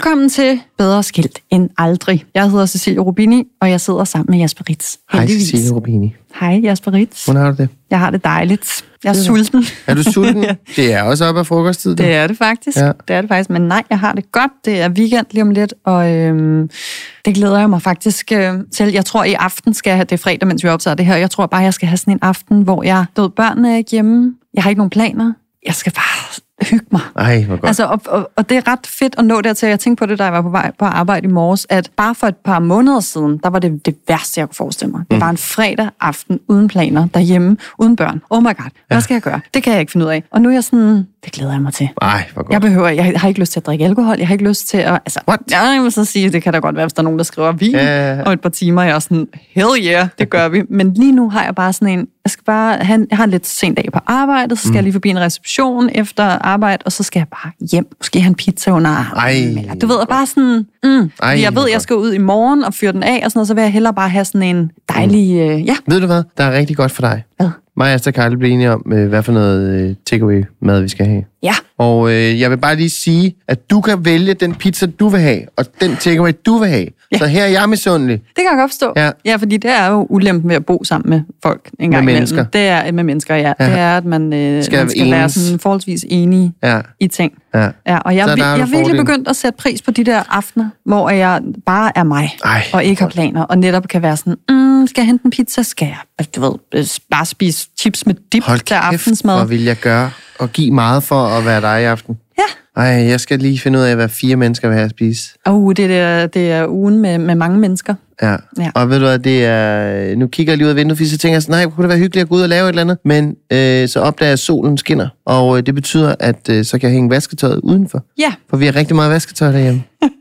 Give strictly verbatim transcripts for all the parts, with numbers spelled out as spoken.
Velkommen til Bedre Skilt end aldrig. Jeg hedder Cecilie Rubini, og jeg sidder sammen med Jasper Ritz. Hej Cecilie Rubini. Hej Jasper Ritz. Hvordan har du det? Jeg har det dejligt. Jeg er sulten. Er du sulten? ja. Det er også op ad frokosttid. Det er det faktisk. Ja. Det er det faktisk. Men nej, jeg har det godt. Det er weekend lige om lidt, og øhm, det glæder jeg mig faktisk øh, til. Jeg tror, i aften skal jeg have, det er fredag, mens vi optager det her, jeg tror bare, jeg skal have sådan en aften, hvor jeg død børnene er ikke hjemme. Jeg har ikke nogen planer. Jeg skal bare hygge mig. Ej, hvor godt. Altså, og, og, og det er ret fedt at nå dertil. Jeg tænkte på det, da jeg var på vej på arbejde i morges, at bare for et par måneder siden, der var det det værste, jeg kunne forestille mig. Det var en fredag aften uden planer, derhjemme, uden børn. Oh my god, hvad skal jeg gøre? Det kan jeg ikke finde ud af. Og nu er jeg sådan, det glæder jeg mig til. Ej, hvor godt. Jeg behøver, jeg har ikke lyst til at drikke alkohol, jeg har ikke lyst til at, altså, What? jeg vil så sige, det kan da godt være, hvis der er nogen, der skriver vin, Ja. og et par timer, jeg er sådan, hell yeah, det gør vi. Men lige nu har jeg bare sådan en, jeg skal bare have, jeg har en lidt sen dag på arbejdet, så skal mm. jeg lige forbi en reception efter arbejde, og så skal jeg bare hjem, måske have en pizza under armen, eller du ved, bare sådan, mm, Ej, jeg ved, jeg skal ud i morgen og fyre den af, og sådan noget, så vil jeg hellere bare have sådan en dejlig, mm. øh, ja. Ved du hvad, der er rigtig godt for dig? Hvad? Mig og Astrid Karl blev enige om, øh, hvad for noget øh, takeaway mad vi skal have. Ja. Og øh, jeg vil bare lige sige, at du kan vælge den pizza, du vil have, og den takeaway, du vil have. Ja. Så her er jeg misundelig. Det kan jeg godt forstå. Ja. ja, fordi det er jo ulempen ved at bo sammen med folk en gang med imellem. mennesker. Det er med mennesker, ja. ja. Det er, at man øh, skal, man skal være sådan forholdsvis enige ja. i ting. Ja. Ja, og jeg, jeg er virkelig begyndt at sætte pris på de der aftener, hvor jeg bare er mig, Ej, og ikke har planer, og netop kan være sådan, mm, skal jeg hente en pizza? Skal jeg, altså, du ved, bare spise chips med dip Hold til aftensmad? Hold kæft, hvor vil jeg gøre og give meget for at være dig i aften. Ja. Ej, jeg skal lige finde ud af, hvad fire mennesker vil have at spise. Åh, uh, det, er, det er ugen med, med mange mennesker. Ja. ja, og ved du hvad, det er... Nu kigger jeg lige ud af vinduet, fordi så tænker jeg sådan, nej, kunne det være hyggeligt at gå ud og lave et eller andet? Men øh, så opdager jeg, at solen skinner, og øh, det betyder, at øh, så kan jeg hænge vasketøjet udenfor. Ja. For vi har rigtig meget vasketøj derhjemme.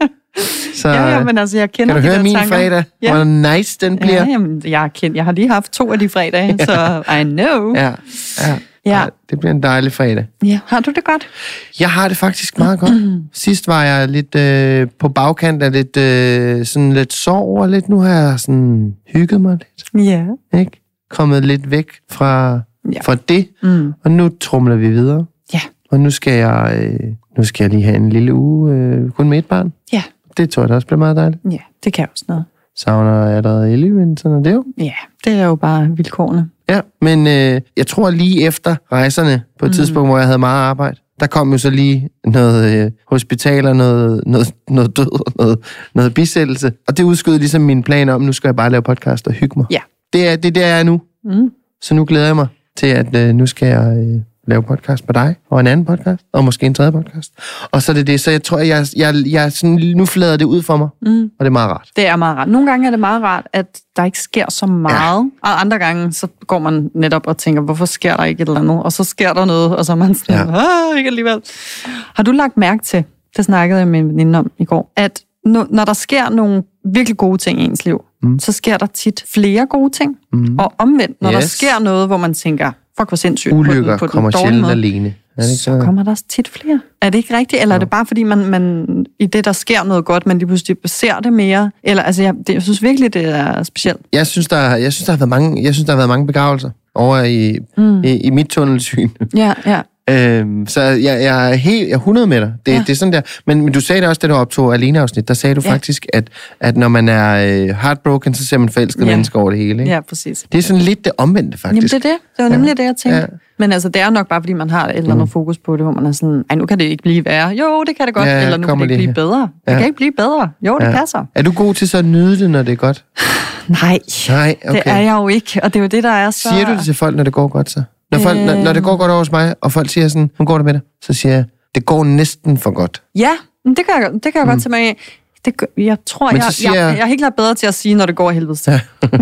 Så, ja, ja, men altså, jeg kender kan du de høre min tanker. fredag? Ja. Hvor nice den bliver. Ja, jamen, jeg, kendt, jeg har lige haft to af de fredage, ja. Så I know. Ja, ja. Ja. Ej, det bliver en dejlig fredag. Ja, har du det godt? Jeg har det faktisk meget godt. Sidst var jeg lidt øh, på bagkant af lidt, øh, sådan lidt sorg og lidt. Nu har jeg sådan hygget mig lidt. Ja. Ikke? Kommet lidt væk fra, ja. fra det. Mm. Og nu trumler vi videre. Ja. Og nu skal jeg, øh, nu skal jeg lige have en lille uge øh, kun med et barn. Ja. Det tror jeg da også bliver meget dejligt. Ja, det kan også noget. Savner jeg allerede Ellie, men sådan er det jo. Ja, det er jo bare vilkårene. Ja, men øh, jeg tror lige efter rejserne, på et mm. tidspunkt, hvor jeg havde meget arbejde, der kom jo så lige noget øh, hospitaler, noget, noget, noget død og noget, noget bisættelse. Og det udskød ligesom mine planer om, nu skal jeg bare lave podcast og hygge mig. Ja. Det er det, er der jeg er nu. Mm. Så nu glæder jeg mig til, at øh, nu skal jeg øh, lave podcast med dig, og en anden podcast, og måske en tredje podcast. Og så er det det, så jeg tror, jeg, jeg, jeg sådan, nu flader det ud for mig, mm. og det er meget rart. Det er meget rart. Nogle gange er det meget rart, at der ikke sker så meget, ja. Og andre gange, så går man netop og tænker, hvorfor sker der ikke et eller andet? Og så sker der noget, og så er man sådan, ja. ah, ikke alligevel. Har du lagt mærke til, det snakkede jeg med en veninde om i går, at når der sker nogle virkelig gode ting i ens liv, mm. så sker der tit flere gode ting, mm. og omvendt, når yes. der sker noget, hvor man tænker, fuck, hvor sindssygt. Ulykker på den, på den kommer sjældent alene. Så kommer der også tit flere. Er det ikke rigtigt? Eller er det bare, fordi man, man i det, der sker noget godt, man lige pludselig ser det mere? Eller, altså, jeg, det, jeg synes virkelig, det er specielt. Jeg synes, der, jeg synes, der har været mange, jeg synes, der har været mange begravelser over i, mm. i, i mit tunnelsyn. Ja, ja. Øhm, så jeg, jeg er helt jeg er hundrede med dig. Det, ja. det er sådan der. Men, men du sagde det også, da du optog Alene-afsnit. Der sagde du ja. faktisk, at, at når man er øh, heartbroken, så ser man forelskede ja. mennesker over det hele. Ikke? Ja, præcis. Det er sådan lidt det omvendte, faktisk. Jamen, det er det. Det var nemlig ja. det, jeg tænkte. Ja. Men altså, det er nok bare, fordi man har et eller andet mm. fokus på det, hvor man er sådan, ej, nu kan det ikke blive værre. Jo, det kan det godt. Ja, eller nu kan det ikke blive bedre. Ja. Det kan ikke blive bedre. Jo, det ja. passer. Er du god til så at nyde det, når det er godt? Nej, Nej okay. det er jeg jo ikke. Og det er jo det, der er så... Siger du det til folk, når det går godt så? Når, folk, øh... når, når det går godt over hos mig, og folk siger sådan, hvordan går det med dig? Så siger jeg, det går næsten for godt. Ja, det kan jeg, det kan jeg mm. godt tage mig af. Det, jeg tror, jeg, jeg, jeg, jeg er helt klart bedre til at sige, når det går helvedes til.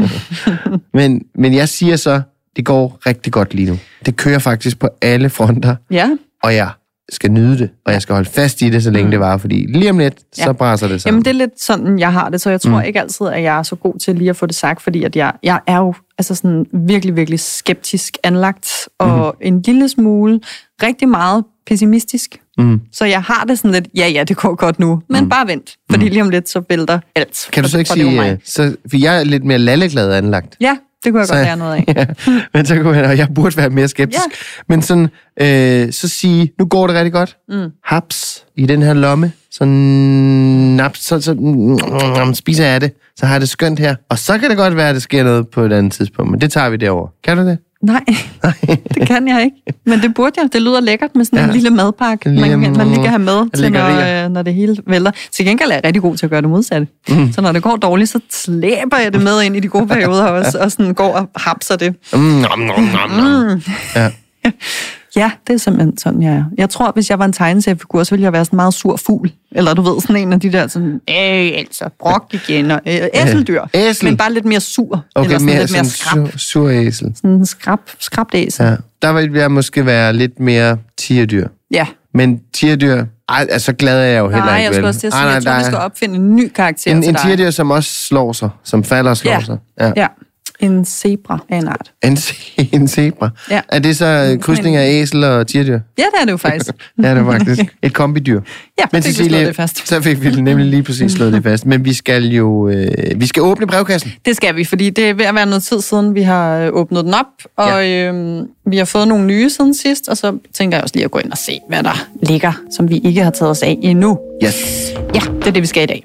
men, men jeg siger så, det går rigtig godt lige nu. Det kører faktisk på alle fronter. Ja. Og jeg skal nyde det, og jeg skal holde fast i det, så længe mm. det varer, fordi lige om lidt, ja. så brænder det sammen. Jamen, det er lidt sådan, jeg har det, så jeg tror mm. ikke altid, at jeg er så god til lige at få det sagt, fordi at jeg, jeg er jo altså sådan virkelig, virkelig skeptisk anlagt, og mm. en lille smule, rigtig meget pessimistisk. Mm. Så jeg har det sådan lidt, ja, ja, det går godt nu, men mm. bare vent, fordi lige om lidt, så vælter alt. Kan du så ikke sige, så, for jeg er lidt mere lalleglad anlagt. Ja, det kunne jeg så, godt lære noget af. Ja, men så kunne jeg, og jeg burde være mere skeptisk. Ja. Men sådan, øh, så sige, nu går det rigtig godt. Mm. Haps i den her lomme. så, nap, så, så mm, spiser jeg det, så har jeg det skønt her. Og så kan det godt være, at det sker noget på et andet tidspunkt, men det tager vi derover. Kan du det? Nej, det kan jeg ikke. Men det burde jeg. Det lyder lækkert med sådan ja. en lille madpakke, en lille, man, man lige kan have med, til når, når det hele vælter. Til gengæld er jeg rigtig god til at gøre det modsatte. Mm. Så når det går dårligt, så slæber jeg det med ind i de gode perioder også, og sådan går og hapser det. Mm, nom, nom, nom, nom. Mm. Ja. Ja, det er simpelthen sådan, jeg er. Jeg tror, hvis jeg var en tegneseriefigur, så ville jeg være sådan en meget sur fugl. Eller du ved, sådan en af de der sådan, øh, altså, brok igen, og øh, æseldyr. Æsel. Men bare lidt mere sur. Okay, eller sådan mere, lidt mere sådan skrab. Sur, sur æsel. Sådan en skrab, skrabt æsel. Ja. Der vil jeg måske være lidt mere tigerdyr. Ja. Men tigerdyr, ej, altså, så glad er jeg jo heller nej, ikke. Jeg, skal også til at sige, nej, jeg tror, vi skal opfinde en ny karakter en, til en dig. En tigerdyr, som også slår sig, som falder og slår ja. sig. Ja. ja. En zebra af en art. En, en zebra? Ja. Er det så krydsning af æsel og tigerdyr? Ja, det er det jo faktisk. Ja, det er faktisk. Et kombidyr. Ja, men fik Cecilie, vi slået det fast. Så fik vi nemlig lige præcis slået det fast. Men vi skal jo øh, vi skal åbne brevkassen. Det skal vi, fordi det er ved at være noget tid siden, vi har åbnet den op. Og ja. øh, vi har fået nogle nye siden sidst, og så tænker jeg også lige at gå ind og se, hvad der ligger, som vi ikke har taget os af endnu. Yes. Ja, det er det, vi skal i dag.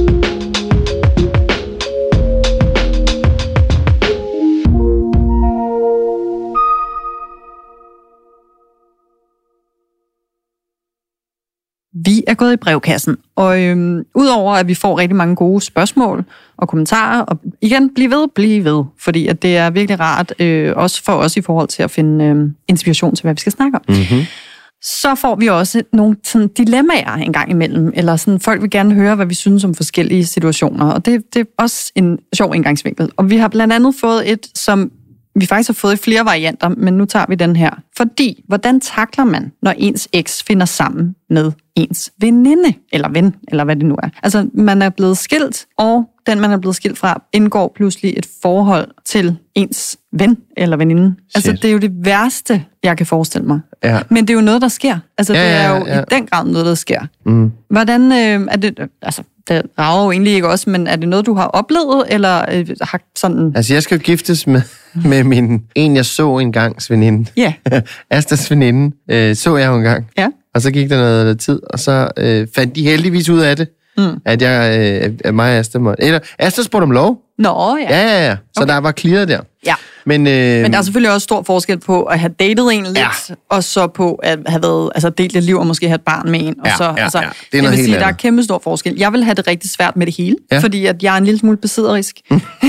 Vi er gået i brevkassen, og øhm, udover at vi får rigtig mange gode spørgsmål og kommentarer, og igen, bliv ved, bliv ved, fordi at det er virkelig rart, øh, også for os i forhold til at finde øh, inspiration til, hvad vi skal snakke om. Mm-hmm. Så får vi også nogle sådan, dilemmaer en gang imellem, eller sådan, folk vil gerne høre, hvad vi synes om forskellige situationer, og det, det er også en sjov indgangsvinkel. Og vi har blandt andet fået et, som vi faktisk har fået i flere varianter, men nu tager vi den her. Fordi, hvordan takler man, når ens eks finder sammen med ens veninde, eller ven, eller hvad det nu er? Altså, man er blevet skilt, og den, man er blevet skilt fra, indgår pludselig et forhold til ens ven eller veninde. Shit. Altså, det er jo det værste, jeg kan forestille mig. Ja. Men det er jo noget, der sker. Altså, ja, det er jo ja, ja. i den grad noget, der sker. Mm. Hvordan øh, er det... Altså, det rager jo egentlig ikke også, men er det noget, du har oplevet, eller øh, har sådan... Altså, jeg skal jo giftes med, med min... En, jeg så engangs veninde. Ja. Yeah. Astas veninde øh, så jeg jo engang. Ja. Og så gik der noget, noget tid, og så øh, fandt de heldigvis ud af det, mm. at jeg, øh, at mig og Asta måtte... Eller, Asta spurgte om lov. Nå, ja. Ja, ja, ja. Så okay. Der var clearet der. Ja. Men, øh, Men der er selvfølgelig også stor forskel på at have datet en lidt, ja. og så på at have været, altså delt et liv og måske have et barn med en. Og ja, så, ja, altså, ja. Det er noget helt sige, andet. der er kæmpe stor forskel. Jeg vil have det rigtig svært med det hele, ja. fordi at jeg er en lille smule besidderisk.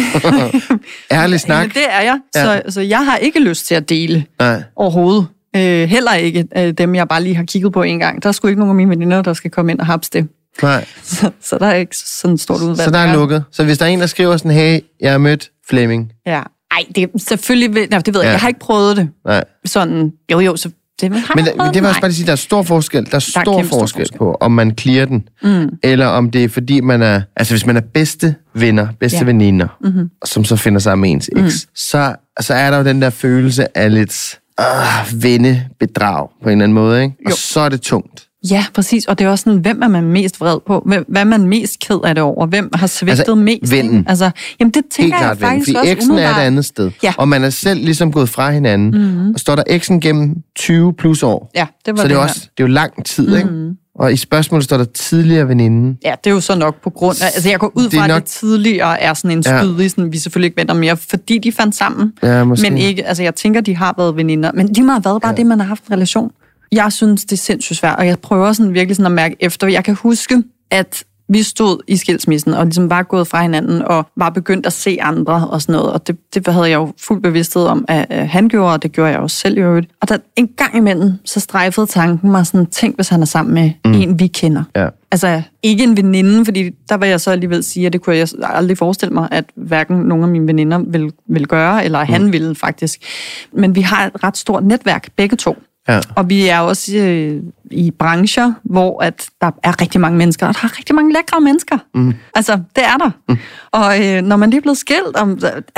Ærlig snak. Men det er jeg. Ja. Så, så jeg har ikke lyst til at dele Nej. overhovedet. Øh, heller ikke øh, dem, jeg bare lige har kigget på en gang. Der er sgu ikke nogen af mine veninder, der skal komme ind og hapse det. Nej. Så, så der er ikke sådan et stort udvalg. Så der er lukket. Så hvis der er en, der skriver sådan, hey, jeg har mødt Flemming. Ja. Ej, det er selvfølgelig... Nej, det ved jeg. Ja. Jeg har ikke prøvet det. Nej. Sådan, jo jo, så... Det har men, men det var også bare at sige, der er stor forskel. Der er, der er stor, stor forskel, forskel på, om man clear den, mm. eller om det er fordi, man er... Altså, hvis man er bedste venner, bedste ja. veninder, mm-hmm. som så finder sig med ens eks, mm. så, så er der jo den der følelse af lidt øh, vennebedrag på en eller anden måde, ikke? Og jo. Så er det tungt. Ja, præcis. Og det er også sådan, hvem er man mest vred på? Hvem, hvad er man mest ked af det over? Hvem har svigtet altså, mest? Vennen. Altså, jamen det tænker jeg faktisk vennen. også eksen umiddelbart. Er et andet sted. Ja. Og man er selv ligesom gået fra hinanden. Mm-hmm. Og står der eksen gennem tyve plus år. Ja, det var så det, det er, også, det er jo lang tid, mm-hmm. ikke? Og i spørgsmålet står der tidligere veninde. Ja, det er jo så nok på grund af... Altså, jeg går ud fra, nok... at det tidligere er sådan en spyd, ja. sådan, vi selvfølgelig ikke venter mere, fordi de fandt sammen. Ja, men ikke... Altså, jeg tænker, de har været veninder. Men de må have været bare ja. det, man har haft en relation. Jeg synes, det er sindssygt svært, og jeg prøver sådan virkelig sådan at mærke efter. Jeg kan huske, at vi stod i skilsmissen, og ligesom var gået fra hinanden, og var begyndt at se andre og sådan noget. Og det, det havde jeg jo fuld bevidsthed om, at han gjorde, og det gjorde jeg også selv i øvrigt. Og der en gang imellem, så strejfede tanken mig sådan, tænk, hvis han er sammen med mm. en, vi kender. Ja. Altså, ikke en veninde, fordi der vil jeg så alligevel sige, at det kunne jeg aldrig forestille mig, at hverken nogen af mine veninder vil, vil gøre, eller mm. han ville faktisk. Men vi har et ret stort netværk, begge to. Ja. Og vi er også øh, i brancher, hvor at der er rigtig mange mennesker, og der er rigtig mange lækre mennesker. Mm. Altså, det er der. Mm. Og øh, når man lige er blevet skilt, om, altså,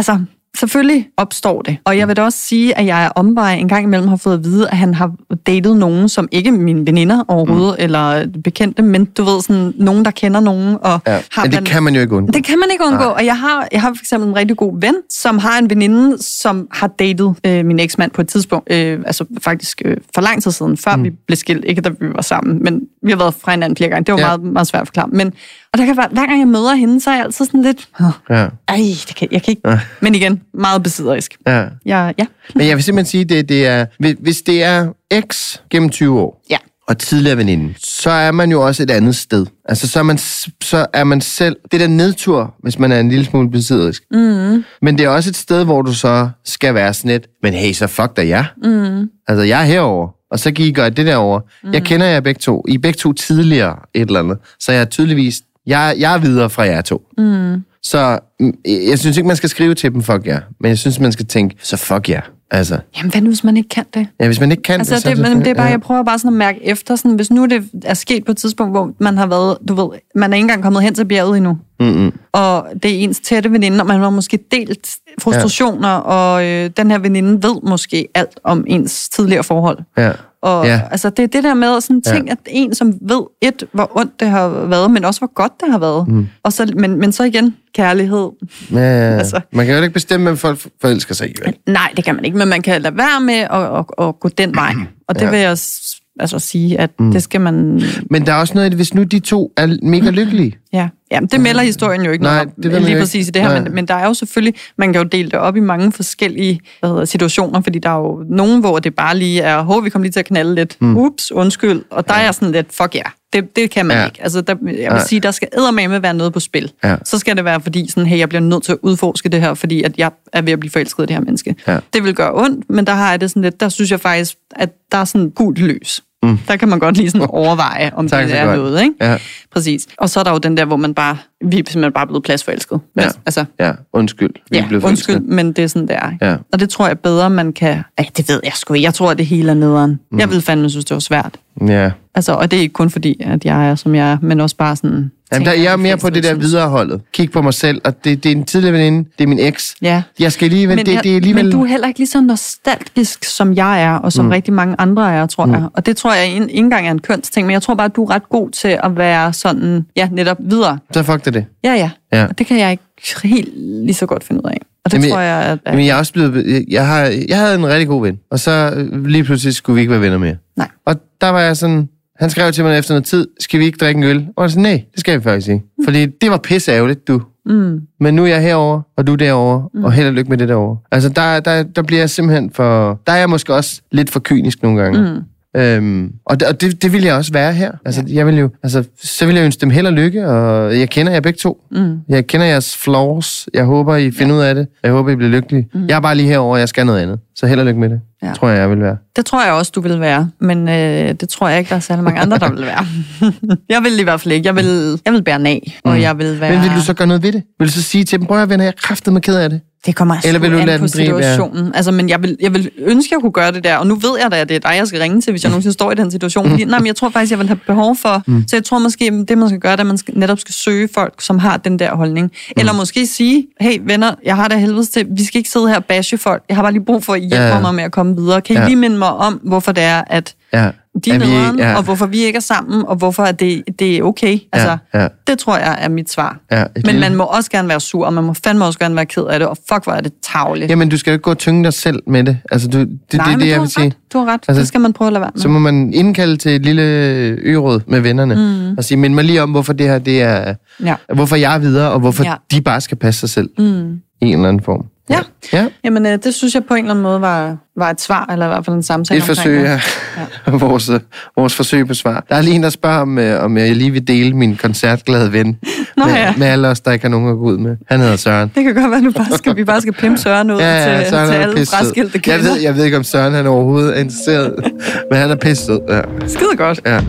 selvfølgelig opstår det. Og jeg vil da også sige, at jeg er omvej en gang imellem har fået at vide, at han har datet nogen, som ikke er mine veninder overhovedet, mm. eller bekendte, men du ved, sådan nogen, der kender nogen. Og ja. har men det kan man jo ikke undgå. Det kan man ikke undgå. Nej. Og jeg har, jeg har for eksempel en rigtig god ven, som har en veninde, som har datet øh, min eksmand på et tidspunkt. Øh, altså faktisk øh, for lang tid siden, før mm. vi blev skilt. Ikke da vi var sammen, men vi har været fra hinanden flere gange. Det var ja. meget, meget svært at forklare. Men, og der kan være, hver gang jeg møder hende, så er jeg altid sådan lidt... Ja. Ej, det kan, jeg kan ikke... Ja. Men igen, meget besidderisk. Ja. Ja, ja. Men jeg vil simpelthen sige, det, det er... Hvis det er X gennem tyve år, ja. og tidligere veninde, så er man jo også et andet sted. Altså, så er man, så er man selv... Det der nedtur, hvis man er en lille smule besidderisk. Mm. Men det er også et sted, hvor du så skal være sådan et... Men hey, så fuck da jeg. Mm. Altså, jeg er herovre. Og så kan I gøre det derovre. Mm. Jeg kender jer begge to. I er begge to tidligere et eller andet. Så jeg er tydeligvis... Jeg, jeg er videre fra jer to. Mm. Så jeg synes ikke, man skal skrive til dem, fuck jer. Men jeg synes, man skal tænke, så fuck jer. Altså. Jamen, hvad nu, hvis man ikke kan det? Ja, hvis man ikke kan altså, det, så... Det, det, men det er bare, ja. jeg prøver bare sådan at mærke efter, sådan, hvis nu det er sket på et tidspunkt, hvor man har været, du ved, man er ikke engang kommet hen til bjerget endnu. Mm-hmm. Og det er ens tætte veninde, og man har måske delt frustrationer, ja. og øh, den her veninde ved måske alt om ens tidligere forhold. Ja. Og ja. altså, det er det der med sådan ting, ja. at en, som ved et, hvor ondt det har været, men også hvor godt det har været. Mm. Og så, men, men så igen, kærlighed. Ja, ja. Altså. Man kan jo ikke bestemme, hvem folk forelsker sig i. Vel? Nej, det kan man ikke, men man kan lade være med at, at, at gå den vej. Og det ja. vil jeg altså sige, at mm. det skal man... Men der er også noget, hvis nu de to er mega lykkelige. Ja, ja det melder historien jo ikke Nej, noget om, lige præcis i det her, men, men der er jo selvfølgelig, man kan jo dele det op i mange forskellige hvad hedder, situationer, fordi der er jo nogen, hvor det bare lige er, hov, vi kommer lige til at knalde lidt, mm. ups, undskyld, og der ja. er sådan lidt, fuck ja, yeah. det, det kan man ja. ikke. Altså, der, jeg vil ja. sige, der skal eddermame være noget på spil. Ja. Så skal det være, fordi sådan, hey, jeg bliver nødt til at udforske det her, fordi at jeg er ved at blive forelsket i det her menneske. Ja. Det vil gøre ondt, men der har jeg det sådan lidt, der synes jeg faktisk, at der er sådan gult løs. Mm. Der kan man godt lige sådan overveje, om tak, det er godt. Noget, ikke? Ja. Præcis. Og så er der jo den der, hvor man bare, vi er simpelthen bare blevet pladsforelsket. Ja, altså, ja. undskyld. Vi ja, blev undskyld, forelsket. Men det er sådan, det er. Ja. Og det tror jeg bedre, man kan... Ej, det ved jeg sgu ikke. Jeg tror, at det hele er nederen. Mm. Jeg vil fandme synes, det var svært. Ja. Altså, og det er ikke kun fordi, at jeg er, som jeg er, men også bare sådan... Jamen, der, jeg er mere på det der videreholdet. Kig på mig selv, og det, det er en tidligere veninde, det er min eks. Ja. Jeg skal lige, men, det, jeg, det er alligevel... men du er heller ikke lige så nostalgisk, som jeg er, og som mm. rigtig mange andre er, tror mm. jeg. Og det tror jeg ikke engang er en kønsting, men jeg tror bare, at du er ret god til at være sådan, ja, netop videre. Så fuck det det. Ja, ja. ja. Og det kan jeg ikke helt lige så godt finde ud af. Og det jamen, tror jeg, at... Men jeg er også blevet... Jeg, har, jeg havde en rigtig god ven, og så lige pludselig skulle vi ikke være venner mere. Nej. Og der var jeg sådan... Han skrev til mig efter noget tid, skal vi ikke drikke en øl? Og jeg sagde, nej, det skal vi faktisk ikke. Mm. Fordi det var pisse ærgerligt, du. Mm. Men nu er jeg herovre, og du er derovre, mm. og held og lykke med det derovre. Altså, der, der, der bliver jeg simpelthen for... Der er jeg måske også lidt for kynisk nogle gange. Mm. Øhm, og det, og det, det vil jeg også være her. Altså, ja. jeg vil jo, altså, så vil jeg ønske dem held og lykke, og jeg kender jer begge to. Mm. Jeg kender jeres flaws. Jeg håber, I finder ja. ud af det. Jeg håber, I bliver lykkelige. Mm. Jeg er bare lige herovre, og jeg skal noget andet. Så held og lykke med det. Ja. Tror jeg, jeg vil være. Det tror jeg også, du vil være. Men øh, det tror jeg ikke, der er særlig mange andre, der vil være. Jeg vil i hvert fald ikke. Jeg vil, jeg vil bære af, og mm. jeg vil være... Men vil du så gøre noget ved det? Vil du så sige til dem, prøv at venner, jeg er kraftedeme ked af det? Det kommer altså Eller vil du an lade på den drive, situationen. Ja. Altså, men jeg vil, jeg vil ønske, at jeg kunne gøre det der. Og nu ved jeg da, at det er dig, jeg skal ringe til, hvis jeg nogensinde står i den situation. Fordi, nej, men jeg tror faktisk, jeg vil have behov for... Mm. Så jeg tror måske, det man skal gøre, det er, at man skal, netop skal søge folk, som har den der holdning. Mm. Eller måske sige, hey venner, jeg har det helvedes til, vi skal ikke sidde her og bashe folk. Jeg har bare lige brug for at hjælpe ja. mig med at komme videre. Kan I ja. lige minde mig om, hvorfor det er, at... Ja. De er nederen, ja. og hvorfor vi ikke er sammen, og hvorfor er det, det er okay. Altså, ja, ja. Det tror jeg er mit svar. Ja, men man må også gerne være sur, og man må fandme også gerne være ked af det, og fuck, hvor er det tarveligt. Jamen, du skal jo ikke gå og tynge dig selv med det. Altså, du, det, Nej, det, men det, du jeg har vil sige. ret. Du har ret. Altså, det skal man prøve at lade være med. Så må man indkalde til et lille øråd med vennerne, mm. og sige, mind mig lige om, hvorfor det her, det er... Ja. Hvorfor jeg er videre, og hvorfor ja. de bare skal passe sig selv. Mm. I en eller anden form. Ja. ja. Jamen, øh, det synes jeg på en eller anden måde var, var et svar, eller i hvert fald en samtale. Et forsøg, ja. ja. vores, vores forsøg på svar. Der er lige en, der spørger, om, om jeg lige vil dele min koncertglade ven Nå, med, ja. med alle os, der ikke har nogen at gå ud med. Han hedder Søren. Det kan godt være, nu bare skal, vi bare skal pimpe Søren ud ja, ja, til, Søren til alle fraskilte kvinder. Jeg ved, jeg ved ikke, om Søren han overhovedet er interesseret, men han er pisset. Ja. Skide godt. Ja.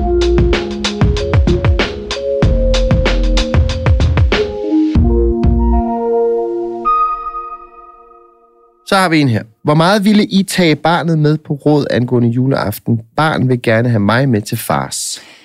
Så har vi en her. Hvor meget ville I tage barnet med på råd angående juleaften? Barn vil gerne have mig med til fars.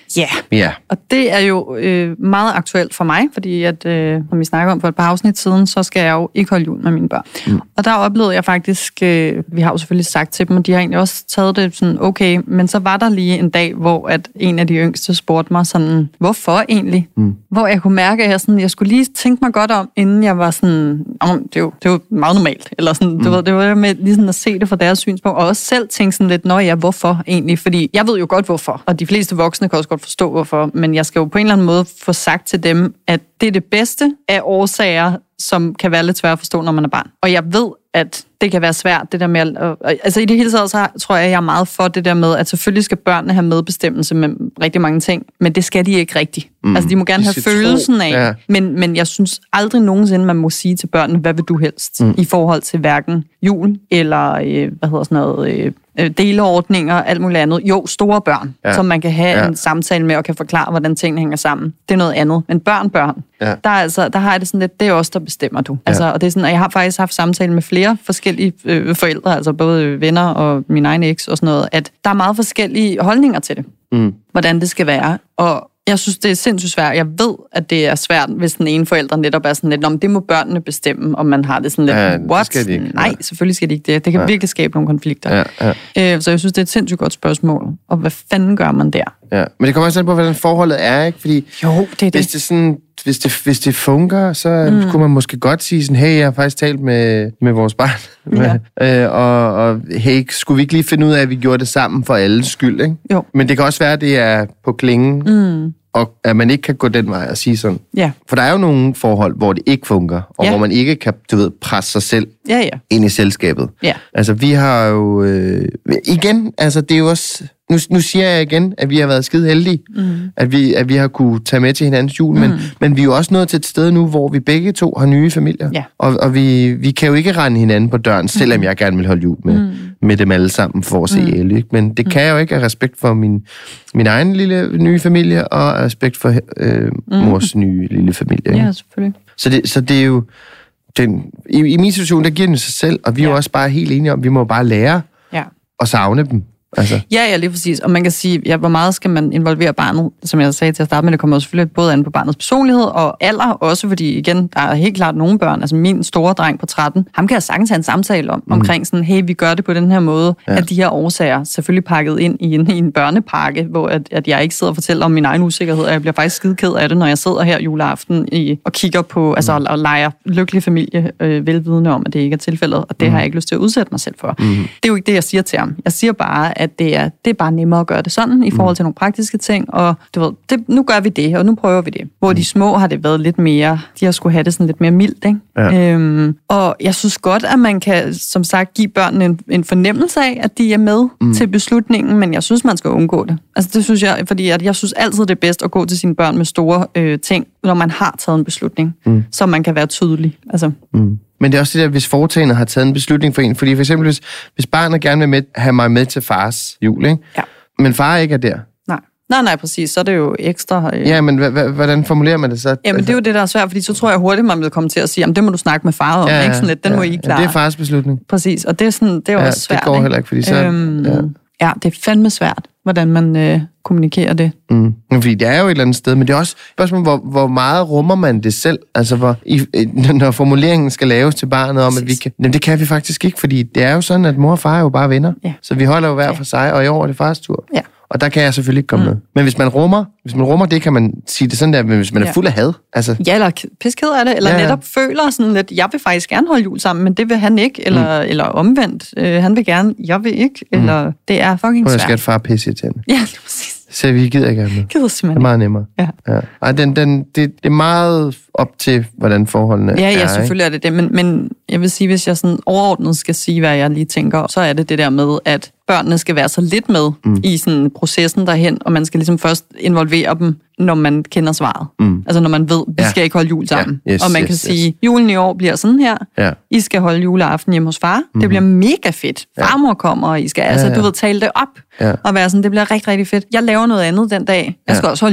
Ja, yeah. Ja. Og det er jo øh, meget aktuelt for mig, fordi at, øh, som vi snakker om for et par afsnit siden, så skal jeg jo ikke holde jul med mine børn. Mm. Og der oplevede jeg faktisk, øh, vi har jo selvfølgelig sagt til dem, og de har egentlig også taget det sådan okay, men så var der lige en dag, hvor at en af de yngste spurgte mig sådan, hvorfor egentlig? Mm. Hvor jeg kunne mærke, at jeg, sådan, jeg skulle lige tænke mig godt om, inden jeg var sådan, oh, det, er jo, det er jo meget normalt, eller sådan, mm. det, var, det var med lige sådan at se det fra deres synspunkt, og også selv tænke sådan lidt, nå ja, hvorfor egentlig? Fordi jeg ved jo godt, hvorfor, og de fleste voksne kan også godt forstå, hvorfor, men jeg skal jo på en eller anden måde få sagt til dem, at det er det bedste af årsager, som kan være lidt svært at forstå, når man er barn. Og jeg ved, at det kan være svært, det der med at, altså i det hele taget, så tror jeg, at jeg er meget for det der med, at selvfølgelig skal børnene have medbestemmelse med rigtig mange ting, men det skal de ikke rigtigt. Mm. Altså de må gerne de have følelsen tro. af, ja. men, men jeg synes aldrig nogensinde, man må sige til børnene, hvad vil du helst, mm. i forhold til hverken jul, eller øh, hvad hedder sådan noget, øh, deleordninger, alt muligt andet. Jo, store børn, ja. som man kan have ja. en samtale med, og kan forklare, hvordan tingene hænger sammen. Det er noget andet. Men børn, børn, ja. der, altså, der har jeg det sådan lidt, det er os, der bestemmer du. Altså, ja. og det er sådan, og jeg har faktisk haft samtale med flere forskellige øh, forældre, altså både venner og min egen eks og sådan noget, at der er meget forskellige holdninger til det. Mm. Hvordan det skal være. Og jeg synes, det er sindssygt svært. Jeg ved, at det er svært, hvis den ene forælder netop er sådan lidt, om det må børnene bestemme, om man har det sådan lidt, ja, what? De ikke, Nej, selvfølgelig skal de ikke det. Det kan ja. virkelig skabe nogle konflikter. Ja, ja. Øh, så jeg synes, det er et sindssygt godt spørgsmål. Og hvad fanden gør man der? Ja, men det kommer også an på, hvordan forholdet er, ikke? Fordi jo, det er det. Hvis det, sådan, hvis det, hvis det fungerer, så mm. kunne man måske godt sige sådan, hey, jeg har faktisk talt med, med vores barn. Ja. øh, og, og hey, skulle vi ikke lige finde ud af, at vi gjorde det sammen for alles skyld, ikke? Jo. Men det kan også være, at det er på klingen, mm. og at man ikke kan gå den vej og sige sådan. Ja. For der er jo nogle forhold, hvor det ikke fungerer, og ja. hvor man ikke kan, du ved, presse sig selv ja, ja. ind i selskabet. Ja. Altså, vi har jo... Øh, igen, altså, det er jo også... Nu, nu siger jeg igen, at vi har været skide heldige, mm. at, vi, at vi har kunne tage med til hinandens jul, mm. men, men vi er jo også nået til et sted nu, hvor vi begge to har nye familier. Ja. Og, og vi, vi kan jo ikke rende hinanden på døren, selvom mm. jeg gerne vil holde jul med, mm. med dem alle sammen for at se mm. Elle. Men det mm. kan jeg jo ikke have respekt for min, min egen lille nye familie, og respekt for øh, mors mm. nye lille familie. Ikke? Ja, selvfølgelig. Så det, så det er jo... Den, i, I min situation, der giver den sig selv, og vi er ja. jo også bare helt enige om, vi må bare lære ja. at savne dem. Altså. Ja, ja, lige præcis. Og man kan sige, ja, hvor meget skal man involvere barnet, som jeg sagde til at starte med, det kommer selvfølgelig både an på barnets personlighed og alder, også fordi, igen, der er helt klart nogle børn, altså min store dreng på tretten, ham kan jeg sagtens have en samtale om, mm. omkring sådan, hey, vi gør det på den her måde, ja. at de her årsager selvfølgelig pakket ind i en, i en børnepakke, hvor at, at jeg ikke sidder og fortæller om min egen usikkerhed, og jeg bliver faktisk skide ked af det, når jeg sidder her juleaften i, og kigger på, altså og, og leger lykkelig familie, øh, velvidende om, at det ikke er tilfældet, og det mm. har jeg ikke lyst til at udsætte mig selv for. Mm. Det er jo ikke det, jeg siger til ham. Jeg siger bare, at det er, det er bare nemmere at gøre det sådan, i forhold til nogle praktiske ting, og du ved, det, nu gør vi det, og nu prøver vi det. Hvor de små har det været lidt mere, de har skulle have det sådan lidt mere mildt, ikke? Ja. Øhm, og jeg synes godt, at man kan, som sagt, give børnene en, en fornemmelse af, at de er med mm. til beslutningen, men jeg synes, man skal undgå det. Altså det synes jeg, fordi at jeg synes altid, det er bedst at gå til sine børn med store øh, ting, når man har taget en beslutning, mm. så man kan være tydelig. Altså... Mm. Men det er også det der, hvis foretagende har taget en beslutning for en. Fordi for eksempel, hvis, hvis barnet gerne vil med, have mig med til fars jul, ikke? Ja. Men far ikke er der. Nej. Nej, nej, præcis. Så er det jo ekstra... Øh... Ja, men h- h- hvordan formulerer man det så? Jamen, det er jo det, der er svært, fordi så tror jeg hurtigt, man vil komme til at sige, jamen, det må du snakke med far om, ja, ikke? Sådan lidt, den ja, må I klare. Ja, det er fars beslutning. Præcis, og det er, sådan, det er ja, også svært, det går heller ikke, fordi så... Øhm, ja. ja, det er fandme svært, hvordan man øh, kommunikerer det. Mm. Fordi det er jo et eller andet sted, men det er også spørgsmål, hvor, hvor meget rummer man det selv? Altså, hvor, i, når formuleringen skal laves til barnet om, Præcis. at vi kan... Jamen, det kan vi faktisk ikke, fordi det er jo sådan, at mor og far er jo bare venner. Ja. Så vi holder jo hver for sig, og i år er det fars tur. Ja. Og der kan jeg selvfølgelig ikke komme mm. med. Men hvis man rummer, hvis man rummer det, kan man sige det sådan der, men hvis man ja. er fuld af had. Altså... Ja, eller pisked af det, eller ja, ja. netop føler sådan lidt, jeg vil faktisk gerne holde jul sammen, men det vil han ikke, eller, mm. eller omvendt. Øh, han vil gerne, jeg vil ikke, mm. eller det er fucking svært. Jeg skal et far pisse i tænden. Ja, præcis. Så vi gider ikke have med. Gider simpelthen. Det er meget nemmere. Ja. ja. Ej, den, den, det, det er meget op til, hvordan forholdene ja, er. Ja, selvfølgelig er det det, men, men jeg vil sige, hvis jeg sådan overordnet skal sige, hvad jeg lige tænker, så er det det der med, at børnene skal være så lidt med mm. i sådan processen derhen, og man skal ligesom først involvere dem, når man kender svaret. Mm. Altså når man ved, vi ja. skal ikke holde jul sammen. Ja. Yes, og man yes, kan yes. sige, julen i år bliver sådan her. Ja. I skal holde juleaften hjemme hos far. Mm. Det bliver mega fedt. Farmor kommer, og I skal ja, altså, ja. du ved, tale det op. Ja. Og være sådan, det bliver rigtig, rigtig fedt. Jeg laver noget andet den dag. Jeg skal ja. også holde jul.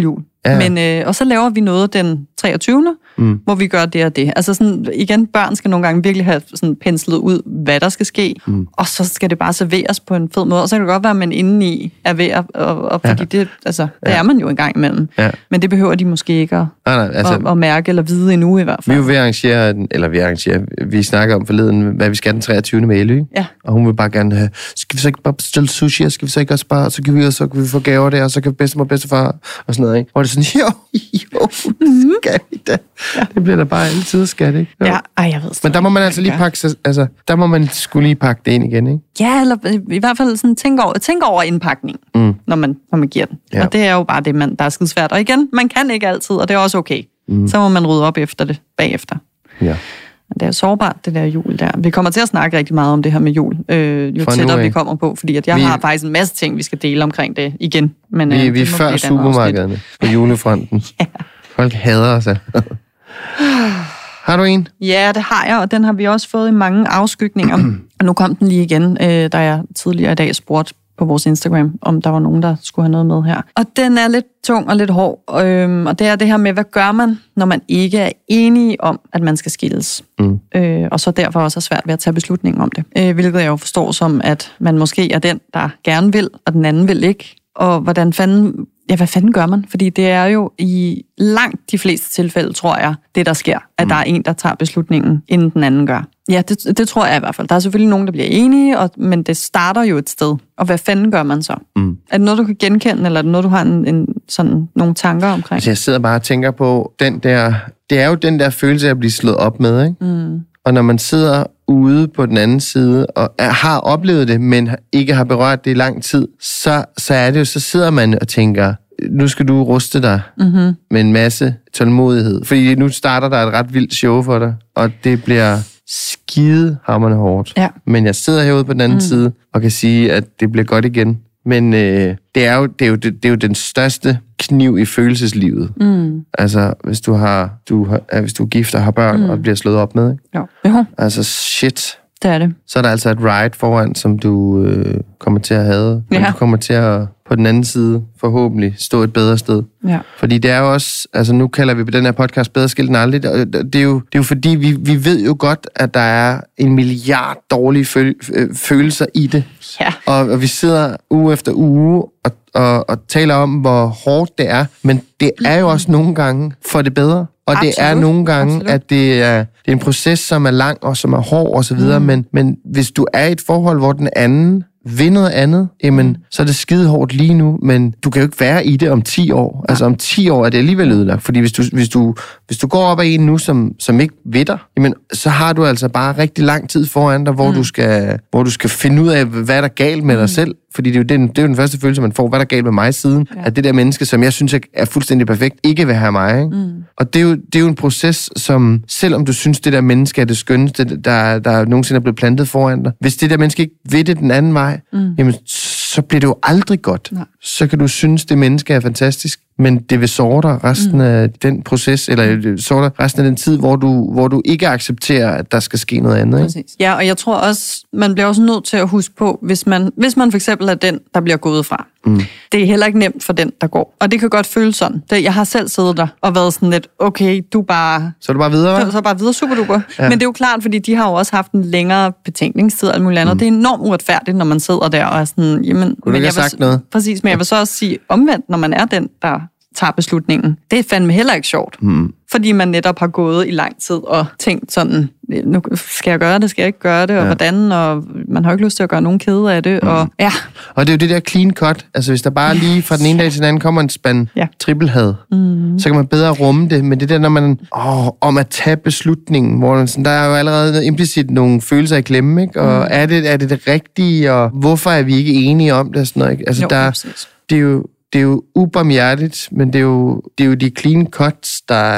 Ja. Men, øh, og så laver vi noget den treogtyvende Mm. hvor vi gør det og det. Altså sådan, igen, børn skal nogle gange virkelig have sådan penslet ud, hvad der skal ske, mm. og så skal det bare serveres på en fed måde. Og så kan det godt være, at man indeni er ved at, og, og fordi ja. det, altså, det ja. er man jo en gang imellem. Ja. Men det behøver de måske ikke at, nej, nej, altså, at, at mærke eller vide endnu i hvert fald. Vi er jo ved at arrangere, eller vi arrangerer, vi snakker om forleden, hvad vi skal den treogtyvende med Elly, ja. og hun vil bare gerne have, skal vi så ikke bare bestille sushi, og skal vi så ikke også bare, så kan vi, og så kan vi få gaver der, og så kan bedstemor og bedstefar, og sådan noget, ikke? Og det er sådan, jo, jo, det skal vi da. Ja. Det bliver da bare altid skat, ikke? Jo. Ja, ej, jeg ved det. Men der må man altså lige pakke, altså, der må man skulle lige pakke det ind igen, ikke? Ja, eller i hvert fald sådan tænke over, tænke over indpakning, mm. når, man, når man giver den. Ja. Og det er jo bare det, man, der er skide svært. Og igen, man kan ikke altid, og det er også okay. Mm. Så må man rydde op efter det bagefter. Ja. Det er sårbart, det der jul der. Vi kommer til at snakke rigtig meget om det her med jul, øh, jo tættere vi kommer på, fordi at jeg vi, har faktisk en masse ting, vi skal dele omkring det igen. Men, vi øh, vi er før supermarkederne på julefronten. Ja. Folk hader os. Har du en? Ja, det har jeg, og den har vi også fået i mange afskygninger. Og nu kom den lige igen, øh, da jeg tidligere i dag spurgte på vores Instagram, om der var nogen, der skulle have noget med her. Og den er lidt tung og lidt hård, øh, og det er det her med, hvad gør man, når man ikke er enige om, at man skal skilles? Mm. Øh, og så derfor også er svært ved at tage beslutningen om det. Øh, hvilket jeg jo forstår som, at man måske er den, der gerne vil, og den anden vil ikke. Og hvordan fanden... Ja, hvad fanden gør man? Fordi det er jo i langt de fleste tilfælde, tror jeg, det der sker, at mm. der er en, der tager beslutningen, inden den anden gør. Ja, det, det tror jeg i hvert fald. Der er selvfølgelig nogen, der bliver enige, og, men det starter jo et sted. Og hvad fanden gør man så? Mm. Er det noget, du kan genkende, eller er det noget, du har en, en, sådan, nogle tanker omkring? Altså, jeg sidder bare og tænker på, den der, det er jo den der følelse af at blive slået op med, ikke? Mm. Og når man sidder ude på den anden side, og er, har oplevet det, men ikke har berørt det i lang tid, så, så er det jo, så sidder man og tænker, nu skal du ruste dig mm-hmm. med en masse tålmodighed. Fordi nu starter der et ret vildt show for dig, og det bliver skidehamrende hårdt. Ja. Men jeg sidder herude på den anden mm. side, og kan sige, at det bliver godt igen. Men øh, det, er jo, det, er jo, det, det er jo den største kniv i følelseslivet. Mm. Altså, hvis du har, du har, hvis du er gift og har børn, mm. og bliver slået op med, ikke? Jo. Jo. Altså, shit. Det er det. Så er der altså et ride foran, som du øh, kommer til at have. Ja. Du kommer til at, på den anden side, forhåbentlig, stå et bedre sted. Ja. Fordi det er jo også, altså nu kalder vi på den her podcast bedre skilt end aldrig. Det er jo, det er jo fordi, vi, vi ved jo godt, at der er en milliard dårlige føl, følelser i det. Ja. Og, og vi sidder uge efter uge og, og, og taler om, hvor hårdt det er. Men det er jo også nogle gange for det bedre. Og absolut, det er nogle gange, absolut. At det er, det er en proces, som er lang og som er hård og så videre. Mm. Men, men hvis du er i et forhold, hvor den anden vil noget andet, jamen, mm. så er det skide hårdt lige nu, men du kan jo ikke være i det om ti år. Ja. Altså om ti år er det alligevel ødelagt. Fordi hvis du, hvis du, hvis du går op ad en nu, som, som ikke ved dig, jamen, så har du altså bare rigtig lang tid foran dig, hvor, mm. du, skal, hvor du skal finde ud af, hvad der er galt med dig mm. selv. Fordi det er, jo den, det er jo den første følelse, man får, hvad der er galt med mig siden. Ja. At det der menneske, som jeg synes er fuldstændig perfekt, ikke vil have mig. Ikke? Mm. Og det er, jo, det er jo en proces, som selvom du synes, det der menneske er det skønneste, der, der nogensinde er blevet plantet foran dig. Hvis det der menneske ikke ved det den anden vej, mm. jamen, så bliver det jo aldrig godt. Nej. Så kan du synes, det menneske er fantastisk, men det vil såre dig resten mm. af den proces, eller såre dig resten af den tid, hvor du, hvor du ikke accepterer, at der skal ske noget andet. Ikke? Ja, og jeg tror også, man bliver også nødt til at huske på, hvis man, hvis man for eksempel er den, der bliver gået fra. Mm. Det er heller ikke nemt for den, der går. Og det kan godt føles sådan. Det, jeg har selv siddet der og været sådan lidt, okay, du bare... Så er du bare videre? Så, så bare videre, super duper. Ja. Men det er jo klart, fordi de har jo også haft en længere betænkningstid og alt muligt andet. Mm. Det er enormt uretfærdigt, når man sidder der og er sådan, jamen... Kunne du ikke have sagt noget? Præcis, men jeg vil så også sige omvendt, når man er den, der tager beslutningen. Det er fandme heller ikke sjovt. Mm. Fordi man netop har gået i lang tid og tænkt sådan, nu skal jeg gøre det, skal jeg ikke gøre det, og ja. hvordan, og man har jo ikke lyst til at gøre nogen kede af det, mm. og ja. Og det er jo det der clean cut, altså hvis der bare lige fra den ene dag til den anden kommer en spand ja. trippelhad, mm. så kan man bedre rumme det, men det der, når man, åh, om at tage beslutningen, hvor man sådan, der er jo allerede implicit nogle følelser i klemme, ikke? Og mm. er, det, er det det rigtige, og hvorfor er vi ikke enige om det, og sådan noget, ikke? Altså jo, der, det er jo Det er jo ubarmhjertigt, men det er jo, det er jo de clean cuts, der, ja.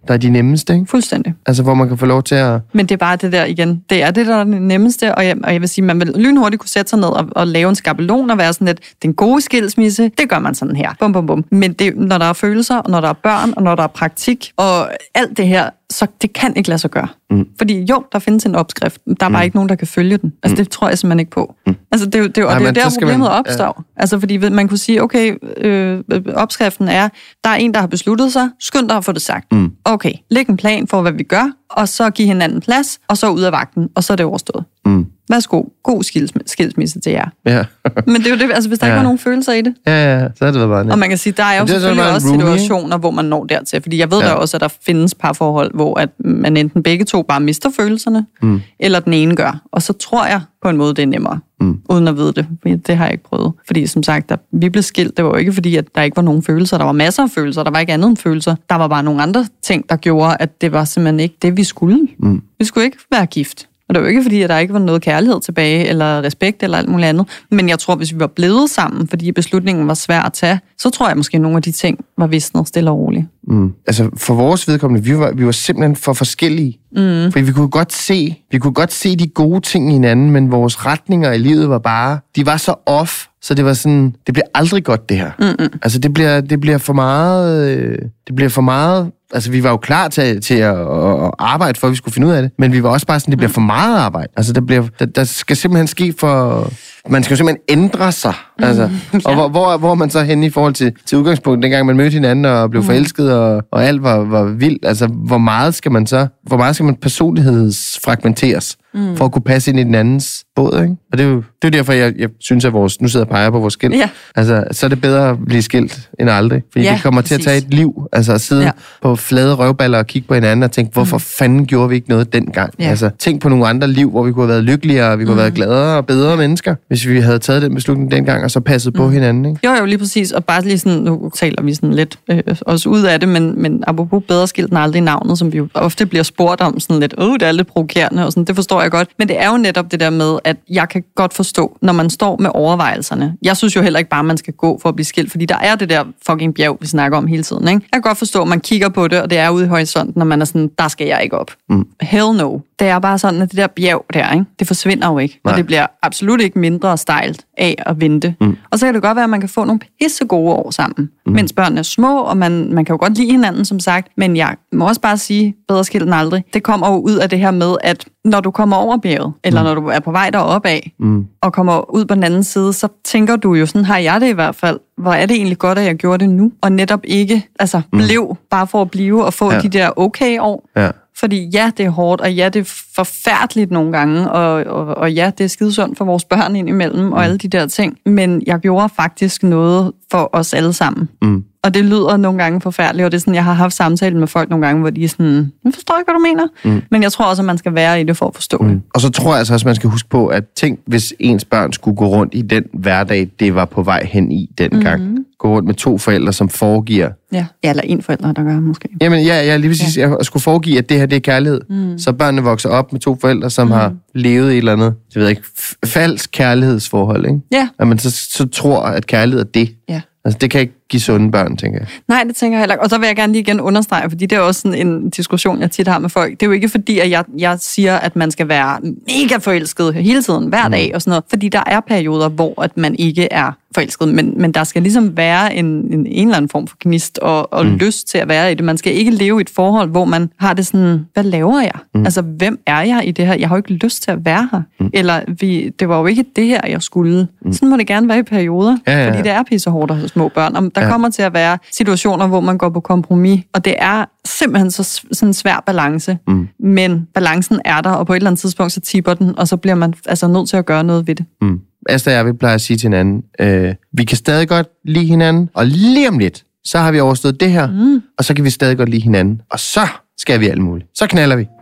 der er de nemmeste, ikke? Fuldstændig. Altså, hvor man kan få lov til at... Men det er bare det der igen. Det er det, der er det nemmeste, og jeg, og jeg vil sige, man vil lynhurtigt kunne sætte sig ned og, og lave en skabelon og være sådan lidt, den gode skilsmisse, det gør man sådan her. Bum, bum, bum. Men det, når der er følelser, og når der er børn, og når der er praktik, og alt det her, så det kan ikke lade sig gøre. Mm. Fordi jo, der findes en opskrift, der er bare mm. ikke nogen, der kan følge den. Altså, det tror jeg simpelthen ikke på. Mm. Altså, det, det, og Nej, det er jo der, problemet man, opstår. Ja. Altså, fordi man kunne sige, okay, øh, opskriften er, der er en, der har besluttet sig, skynd dig at få det sagt. Mm. Okay, læg en plan for, hvad vi gør, og så give hinanden plads, og så ud af vagten, og så er det overstået. Mm. Værsgo, god skilsmisse, skilsmisse til jer. Ja. Men det er jo det, altså hvis der ja. ikke var nogen følelser i det. Ja, ja, så er det vel bare net. Og man kan sige, der er jo selvfølgelig også roomie. situationer, hvor man når dertil. Fordi jeg ved ja. da også, at der findes parforhold, hvor at man enten begge to bare mister følelserne, mm. eller den ene gør. Og så tror jeg på en måde, det er nemmere, mm. uden at vide det. Det har jeg ikke prøvet. Fordi som sagt, da vi blev skilt, det var jo ikke fordi, at der ikke var nogen følelser. Der var masser af følelser, der var ikke andet end følelser. Der var bare nogle andre ting, der gjorde, at det var simpelthen ikke det, vi skulle. Mm. Vi skulle ikke være gift. Og det var jo ikke fordi, at der ikke var noget kærlighed tilbage, eller respekt, eller alt muligt andet. Men jeg tror, hvis vi var blevet sammen, fordi beslutningen var svær at tage, så tror jeg måske, at nogle af de ting var visnet stille og roligt. Mm. Altså, for vores vedkommende, vi var, vi var simpelthen for forskellige. Mm. Fordi vi kunne godt se, vi kunne godt se de gode ting i hinanden, men vores retninger i livet var bare, de var så off, så det var sådan, det bliver aldrig godt, det her. Mm-mm. Altså, det bliver, det bliver for meget, øh, det bliver for meget. Altså, vi var jo klar til, til at, at arbejde for, at vi skulle finde ud af det. Men vi var også bare sådan, det bliver for meget arbejde. Altså, der, bliver, der, der skal simpelthen ske for... Man skal jo simpelthen ændre sig. Altså. Mm, ja. Og hvor, hvor, hvor er man så henne i forhold til, til udgangspunktet, dengang man mødte hinanden og blev mm. forelsket, og, og alt var, var vildt. Altså, hvor meget skal man så... Hvor meget skal man personlighedsfragmenteres, mm. for at kunne passe ind i den andens båd, ikke? Og det er jo det er derfor, jeg, jeg synes, at vores... Nu sidder jeg og peger på vores skilt. Ja. Altså, så er det bedre at blive skilt end aldrig. Fordi ja, det kommer præcis. til at tage et liv. Altså, at sidde ja. på flade røvballer og kigge på hinanden og tænke, hvorfor mm. fanden gjorde vi ikke noget dengang? Ja. Altså, tænk på nogle andre liv, hvor vi kunne have været lykkeligere, og vi kunne mm. have været gladere og bedre mennesker, hvis vi havde taget den beslutning dengang, og så passet mm. på hinanden, ikke? Jo, jo, lige præcis. Og bare lige sådan, nu taler vi sådan lidt øh, også ud af det, men, men apropos bedre skilt end aldrig navnet, som vi jo ofte bliver spurgt om, sådan lidt, åh, det er lidt provokerende, og sådan, det forstår jeg godt. Men det er jo netop det der med, at jeg kan godt forstå, når man står med overvejelserne. Jeg synes jo heller ikke bare, man skal gå for at blive skilt, fordi der er det der fucking bjerg, vi snakker om hele tiden, ikke? Jeg kan godt forstå, at man kigger på det, og det er ude i horisonten, når man er sådan, der skal jeg ikke op. Mm. Hell no. Det er bare sådan, at det der bjerg der, ikke? Det forsvinder jo ikke. Nej. Og det bliver absolut ikke mindre stejlt af at vente. Mm. Og så kan det godt være, at man kan få nogle pissegode år sammen, mm. mens børnene er små, og man, man kan jo godt lide hinanden, som sagt. Men jeg må også bare sige, bedre skilt end aldrig. Det kommer jo ud af det her med, at når du kommer over bjerget, eller mm. når du er på vej deroppe af, mm. og kommer ud på den anden side, så tænker du jo, sådan har jeg det i hvert fald, hvor er det egentlig godt, at jeg gjorde det nu, og netop ikke altså mm. blev, bare for at blive og få ja. de der okay år. Ja. Fordi ja, det er hårdt, og ja, det er forfærdeligt nogle gange, og, og, og ja, det er skidesundt for vores børn indimellem, og alle de der ting. Men jeg gjorde faktisk noget for os alle sammen. Mm. Og det lyder nogle gange forfærdeligt, og det er sådan, jeg har haft samtale med folk nogle gange, hvor de er sådan, jeg forstår ikke, hvad du mener. Mm. Men jeg tror også, at man skal være i det for at forstå mm. det. Og så tror jeg altså også, at man skal huske på, at tænk, hvis ens børn skulle gå rundt i den hverdag, det var på vej hen i dengang. Mm. Gå rundt med to forældre, som foregiver. Ja, ja eller en forælder, der gør måske. Jamen ja, ja lige præcis. Ja. Jeg skulle foregive, at det her, det er kærlighed. Mm. Så børnene vokser op med to forældre, som mm. har levet i et eller andet, jeg ved ikke, falsk kærlighedsforhold, ikke? Ja. At man så, så tror, at kærlighed er det. Ja. Altså, det kan ikke give sunde børn, tænker jeg. Nej, det tænker jeg heller ikke. Og så vil jeg gerne lige igen understrege, fordi det er også sådan en diskussion, jeg tit har med folk. Det er jo ikke fordi, at jeg, jeg siger, at man skal være mega forelsket hele tiden, hver dag og sådan noget. Fordi der er perioder, hvor at man ikke er forelsket. Men, men der skal ligesom være en, en, en eller anden form for gnist og, og mm. lyst til at være i det. Man skal ikke leve i et forhold, hvor man har det sådan, hvad laver jeg? Mm. Altså, hvem er jeg i det her? Jeg har jo ikke lyst til at være her. Mm. Eller, vi, det var jo ikke det her, jeg skulle. Mm. Sådan må det gerne være i perioder. Ja, ja, ja. Fordi det er pissehårdt at have små børn. Og der ja. kommer til at være situationer, hvor man går på kompromis. Og det er simpelthen så, sådan en svær balance. Mm. Men balancen er der, og på et eller andet tidspunkt, så tipper den, og så bliver man altså nødt til at gøre noget ved det. Mm. Asta og jeg, vi plejer at sige til hinanden, øh, vi kan stadig godt lide hinanden, og lige om lidt, så har vi overstået det her, mm. og så kan vi stadig godt lide hinanden, og så skal vi alt muligt. Så knalder vi.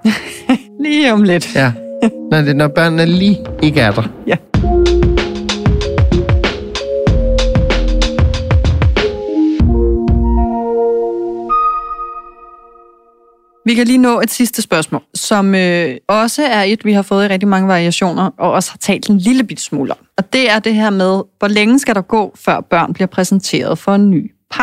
Lige om lidt. Ja, når, det, når børnene lige ikke er der. Ja. Vi kan lige nå et sidste spørgsmål, som øh, også er et, vi har fået i rigtig mange variationer, og også har talt en lille bit smule om. Og det er det her med, hvor længe skal der gå, før børn bliver præsenteret for en ny partner?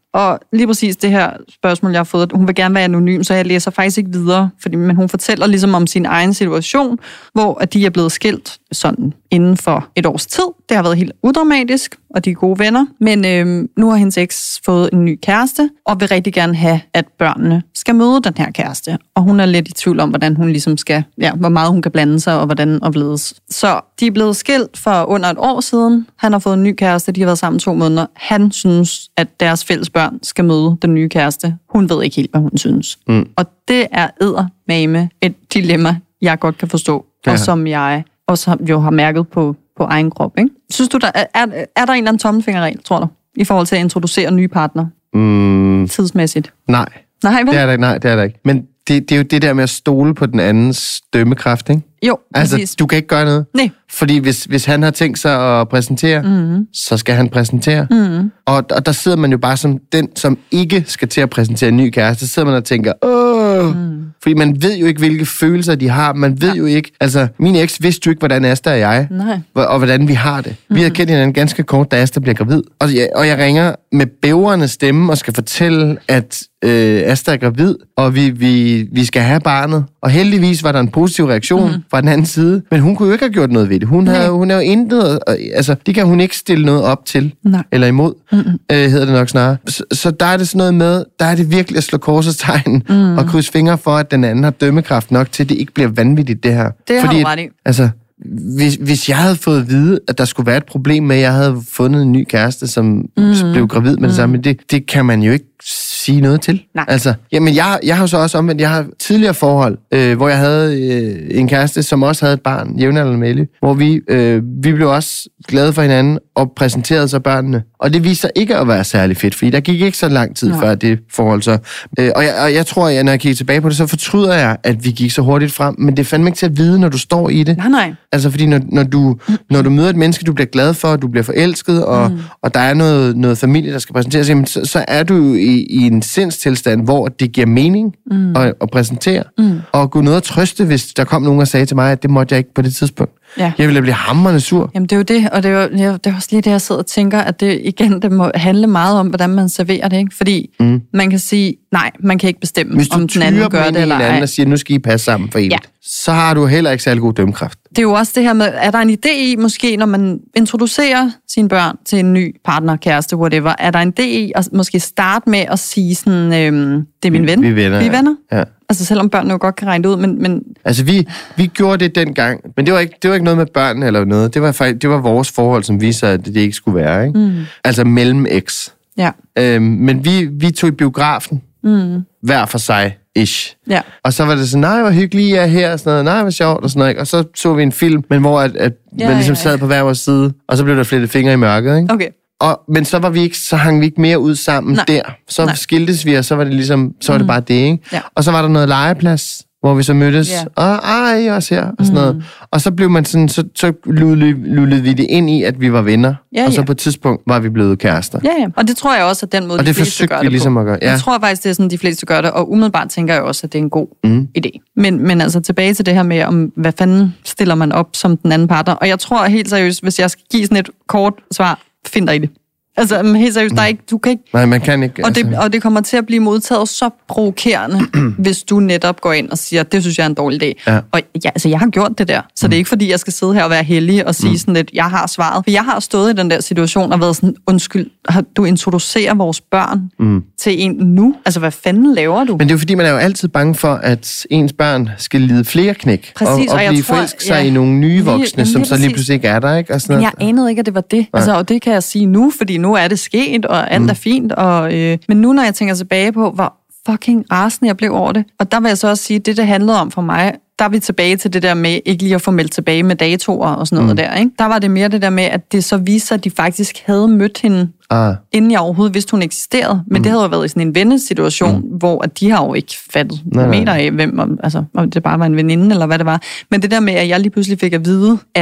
Og lige præcis det her spørgsmål, jeg har fået, hun vil gerne være anonym, så jeg læser faktisk ikke videre, fordi, men hun fortæller ligesom om sin egen situation, hvor at de er blevet skilt sådan inden for et års tid. Det har været helt udramatisk, og de er gode venner. Men øhm, nu har hendes eks fået en ny kæreste, og vil rigtig gerne have, at børnene skal møde den her kæreste. Og hun er lidt i tvivl om, hvordan hun ligesom skal, ja, hvor meget hun kan blande sig, og hvordan opleves. Så de er blevet skilt for under et år siden. Han har fået en ny kæreste, de har været sammen to måneder. Han synes, at deres fælles børn skal møde den nye kæreste. Hun ved ikke helt, hvad hun synes. Mm. Og det er eddermame et dilemma, jeg godt kan forstå, ja. Og som jeg også jo har mærket på, på egen krop. Ikke? Synes du, der er, er, er der en eller anden tommelfingerregel, tror du, i forhold til at introducere nye partner? Mm. Tidsmæssigt? Nej. Nej, vel? Det er der ikke. Nej, det er der ikke. Men det, det er jo det der med at stole på den andens dømmekraft, ikke? Jo, altså, præcis. Du kan ikke gøre noget. Nej. Fordi hvis, hvis han har tænkt sig at præsentere, mm. så skal han præsentere. Mm. Og, og der sidder man jo bare som den, som ikke skal til at præsentere en ny kæreste. Så sidder man og tænker, åh... Mm. Fordi man ved jo ikke, hvilke følelser de har. Man ved ja. jo ikke... Altså, min eks vidste jo ikke, hvordan Asta og jeg... Nej. Og hvordan vi har det. Mm. Vi har kendt hinanden ganske kort, da Asta bliver gravid. Og jeg, og jeg ringer med bævrende stemme og skal fortælle, at øh, Asta er gravid, og vi, vi, vi skal have barnet. Og heldigvis var der en positiv reaktion mm. fra den anden side. Men hun kunne jo ikke have gjort noget ved det. Hun, havde, hun er jo intet... Altså, det kan hun ikke stille noget op til. Nej. Eller imod, mm-hmm. øh, hedder det nok snarere. Så, så der er det sådan noget med... Der er det virkelig at slå korsets tegn mm. og krydse fingre for, at den anden har dømmekraft nok til, at det ikke bliver vanvittigt, det her. Det Fordi, har du ret i. Altså, hvis, hvis jeg havde fået at vide, at der skulle være et problem med, at jeg havde fundet en ny kæreste, som mm. blev gravid med det samme, mm. det, det kan man jo ikke sige noget til. Nej. Altså, jamen, jeg, jeg har jo så også omvendt, jeg har tidligere forhold, øh, hvor jeg havde øh, en kæreste, som også havde et barn, jævnaldrende med Ellie, hvor vi, øh, vi blev også glade for hinanden og præsenterede så børnene. Og det viste sig ikke at være særlig fedt, fordi der gik ikke så lang tid Nej. før det forhold så. Øh, og, jeg, og jeg tror, at når jeg kigger tilbage på det, så fortryder jeg, at vi gik så hurtigt frem, men det er fandme ikke til at vide, når du står i det. Nej, nej. Altså, fordi når, når, du, når du møder et menneske, du bliver glad for, du bliver forelsket, og, mm. og der er noget, noget familie, der skal præsenteres, jamen, så, så er du jo i, i en sindstilstand, hvor det giver mening mm. at, at præsentere, mm. og gå ned og trøste, hvis der kom nogen og sagde til mig, at det måtte jeg ikke på det tidspunkt. Ja. Jeg ville blive hamrende sur. Jamen det er jo det, og det er, jo, det er også lige det, jeg sidder og tænker, at det igen, det må handle meget om, hvordan man serverer det, ikke? Fordi mm. man kan sige, nej, man kan ikke bestemme, hvis om den anden gør det eller ej. Hvis du anden og siger, nu skal I passe sammen for evigt, ja. så har du heller ikke særlig god dømmekraft. Det er jo også det her med, er der en idé i, måske når man introducerer sine børn til en ny partner, kæreste, whatever, er der en idé i at måske starte med at sige sådan, øhm, det er min ven, vi er venner. Vi er venner. Ja. Altså selvom børnene jo godt kan regne det ud, men... men... Altså vi, vi gjorde det dengang, men det var, ikke, det var ikke noget med børn eller noget. Det var, faktisk, det var vores forhold, som viste sig, at det ikke skulle være. Ikke? Mm. Altså mellem eks. Ja. Øhm, men vi, vi tog i biografen, mm. hver for sig. Ish. Ja. Og så var det sådan, nej, hvor hyggeligt jeg er her, og sådan noget, nej, hvor sjovt, og sådan noget, og så så vi en film, men hvor at, at ja, man ligesom ja, ja. sad på hver vores side, og så blev der flettet fingre i mørket, ikke? Okay. Og, men så var vi ikke, så hang vi ikke mere ud sammen Nej. der. Så Nej. skiltes vi, og så var det ligesom, så var det bare det, ikke? Ja. Og så var der noget legeplads, hvor vi så mødtes, yeah. og ej, også her, og sådan noget. Mm. Og så blev man sådan, så, så lullede vi det ind i, at vi var venner. Ja, og så ja. på et tidspunkt var vi blevet kærester. Ja, ja. Og det tror jeg også, at den måde, og de fleste gør det på. Ligesom at gøre. Ja. Jeg tror faktisk, det er sådan, de fleste gør det, og umiddelbart tænker jeg også, at det er en god mm. idé. Men, men altså tilbage til det her med, om hvad fanden stiller man op som den anden partner. Og jeg tror helt seriøst, hvis jeg skal give sådan et kort svar, find dig i det. Altså, helt seriøst, der er ikke, du kan ikke... Nej, man kan ikke... Og det, og det kommer til at blive modtaget så provokerende, hvis du netop går ind og siger, det synes jeg er en dårlig idé. Ja. Og ja, altså, jeg har gjort det der, så mm. det er ikke fordi, jeg skal sidde her og være heldig og sige mm. sådan lidt, jeg har svaret. For jeg har stået i den der situation og været sådan, undskyld, du introducerer vores børn mm. til en nu? Altså, hvad fanden laver du? Men det er jo fordi, man er jo altid bange for, at ens børn skal lide flere knæk. Præcis, og, og, og blive forelsket sig ja, i nogle nye voksne, lige, som så lige pludselig ikke er der, ikke? Og sådan Men jeg anede ikke, at det var det. Altså, og det kan jeg sige nu, fordi nu er det sket, og alt mm. er fint. Og, øh, men nu, når jeg tænker tilbage på, hvor fucking rasende jeg blev over det, og der vil jeg så også sige, at det, det handlede om for mig, der er vi tilbage til det der med, ikke lige at få meldt tilbage med datoer og sådan noget mm. der, ikke? Der var det mere det der med, at det så viste sig, at de faktisk havde mødt hende, ah. inden jeg overhovedet vidste, hun eksisterede. Men mm. det havde jo været i sådan en vennesituation, mm. hvor at de har jo ikke fattet meter af, hvem, om, altså, om det bare var en veninde, eller hvad det var. Men det der med, at jeg lige pludselig fik at vide, at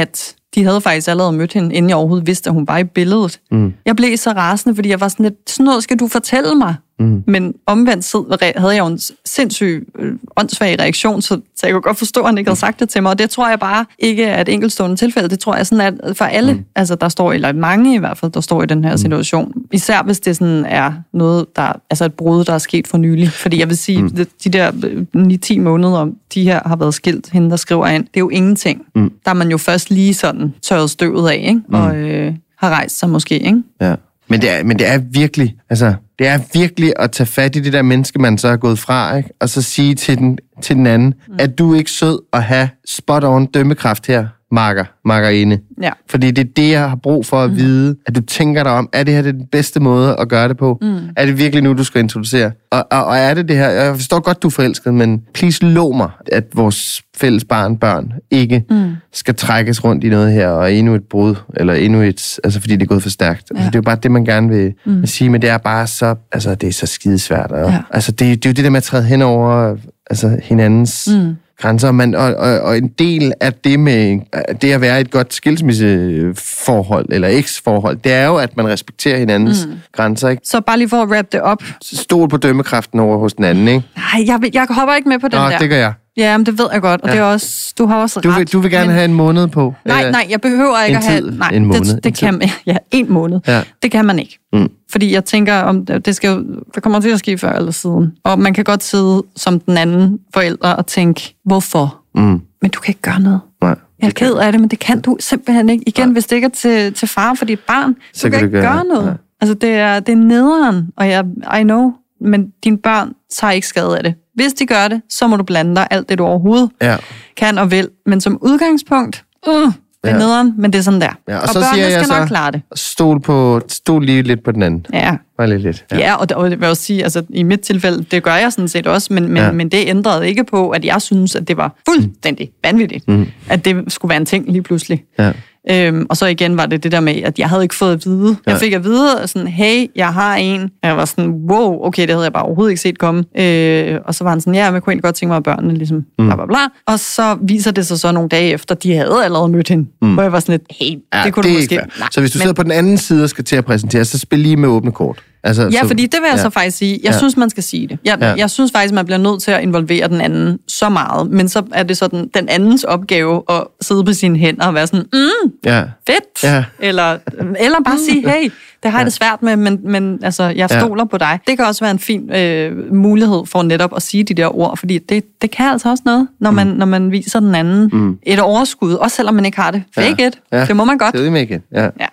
de havde faktisk allerede mødt hende, inden jeg overhovedet vidste, at hun var i billedet. Mm. Jeg blev så rasende, fordi jeg var sådan lidt, sådan noget skal du fortælle mig. Mm. Men omvendt så havde jeg jo en sindssyg øh, åndssvag reaktion, så, så jeg kunne godt forstå, at han ikke havde sagt det til mig. Og det tror jeg bare ikke er et enkeltstående tilfælde. Det tror jeg sådan, at for alle, mm. altså der står, eller mange i hvert fald, der står i den her situation. Især hvis det sådan er noget, der, altså et brud, der er sket for nylig. Fordi jeg vil sige, mm. de der ni til ti måneder, de her har været skilt, hende der skriver ind, det er jo ingenting. Mm. Der er man jo først lige sådan tørret støvet af, ikke? Mm. Og øh, har rejst sig måske, ikke? Ja. Men det er, men det er virkelig, altså, det er virkelig at tage fat i det der menneske, man så er gået fra, ikke? Og så sige til den, til den anden, mm. at du ikke sød at have spot-on dømmekraft her, marker, markerinde. Ja. Fordi det er det, jeg har brug for at mm. vide, at du tænker dig om, er det her det den bedste måde at gøre det på? Mm. Er det virkelig nu, du skal introducere? Og, og, og er det det her, jeg forstår godt, du er forelsket, men please lov mig, at vores fælles barn, børn, ikke mm. skal trækkes rundt i noget her, og endnu et brud, eller endnu et, altså fordi det er gået for stærkt. Ja. Altså, det er jo bare det, man gerne vil mm. sige, men det er bare så, altså det er så skidesvært. Og, ja. Altså det, det er jo det der med at træde hen over altså, hinandens mm. grænser, man, og, og, og en del af det med det at være i et godt skilsmisseforhold, eller eks-forhold, det er jo, at man respekterer hinandens mm. grænser, ikke? Så bare lige for at wrap det op. Stol på dømmekraften over hos den anden, ikke? Nej, jeg, jeg hopper ikke med på den Nå, der. det gør jeg. Ja, men det ved jeg godt, og ja. det er også, du har også ret. Du vil, du vil gerne men... have en måned på? Nej, nej, jeg behøver ikke en at have... Tid, nej, en måned. Det, det kan man, ja, en måned. Ja. Det kan man ikke. Mm. Fordi jeg tænker, om det skal jo, det kommer til at ske før eller siden. Og man kan godt sidde som den anden forælder og tænke, hvorfor? Mm. Men du kan ikke gøre noget. Nej. Jeg er ked af det, men det kan du simpelthen ikke. Igen, nej. Hvis det ikke er til, til far for dit barn, så du kan, kan ikke gøre, gøre noget. Nej. Altså, det er, det er nederen, og jeg, I know, men dine børn tager ikke skade af det. Hvis de gør det, så må du blande dig alt det, du overhovedet ja. kan og vil. Men som udgangspunkt, uh, det er ja. nederen, men det er sådan der. Ja, og, og så børnene skal nok klare det. Stol, på, stol lige lidt på den anden. Ja. Bare lidt lidt. Ja, ja og, og det vil jeg også sige, altså i mit tilfælde, det gør jeg sådan set også, men, men, ja. men det ændrede ikke på, at jeg synes, at det var fuldstændig vanvittigt, mm. at det skulle være en ting lige pludselig. Ja. Øhm, og så igen var det det der med, at jeg havde ikke fået at vide. Jeg fik at vide, sådan, hey, jeg har en. Jeg var sådan, wow, okay, det havde jeg bare overhovedet ikke set komme. Øh, og så var han sådan, ja, jeg kunne egentlig godt tænke mig, at børnene ligesom, bla bla bla. Og så viser det sig så nogle dage efter, de havde allerede mødt hende. Mm. Hvor jeg var sådan lidt, hey, ja, det kunne det du måske... Nej, så hvis du men... sidder på den anden side og skal til at præsentere, så spil lige med åbne kort. Altså, ja, så, fordi det vil jeg ja. så faktisk sige. Jeg ja. synes, man skal sige det. Jeg, ja. jeg synes faktisk, man bliver nødt til at involvere den anden så meget. Men så er det sådan den andens opgave at sidde på sine hænder og være sådan, mm, ja. fedt. Ja. Eller, eller bare sige, hey, det har jeg ja. det svært med, men, men altså, jeg stoler ja. på dig. Det kan også være en fin øh, mulighed for netop at sige de der ord, fordi det, det kan altså også noget, når man, mm. når man viser den anden mm. et overskud, også selvom man ikke har det. Fake ja. it. Ja. Det må man godt. Det er ikke. Ja. ja.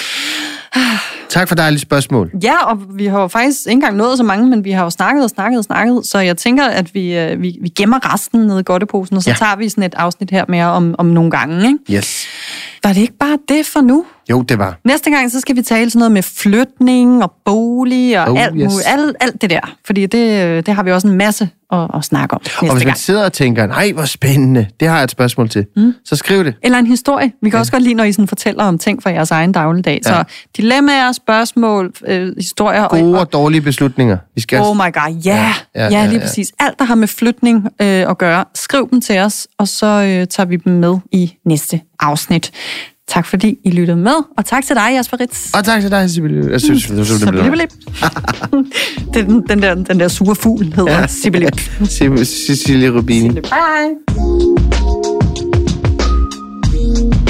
Tak for dejlige spørgsmål. Ja, og vi har jo faktisk ikke engang nået så mange, men vi har jo snakket og snakket og snakket, så jeg tænker, at vi, vi, vi gemmer resten nede i godteposen, og så ja. tager vi sådan et afsnit her mere om, om nogle gange, ikke? Yes. Var det ikke bare det for nu? Jo, det var. Næste gang, så skal vi tale sådan noget med flytning og bolig og oh, alt, yes. alt, alt det der. Fordi det, det har vi også en masse at, at snakke om næste gang. Og hvis man gang. sidder og tænker, nej, hvor spændende, det har jeg et spørgsmål til, mm. så skriv det. Eller en historie. Vi kan ja. også godt lide, når I sådan fortæller om ting fra jeres egen dagligdag. Ja. Så dilemmaer, spørgsmål, øh, historier. Gode og, og dårlige beslutninger. Vi skal... Oh my god, ja. Ja, ja, ja, ja lige ja. præcis. Alt, der har med flytning øh, at gøre, skriv dem til os, og så øh, tager vi dem med i næste afsnit. Tak fordi I lyttede med, og tak til dig, Jasper Ritz. Og tak til dig, Sibylle. Jeg synes, det er Sibylle. den, den, der, den der sure fugl hedder ja. Sibylle. Cecilie Rubini. Bye.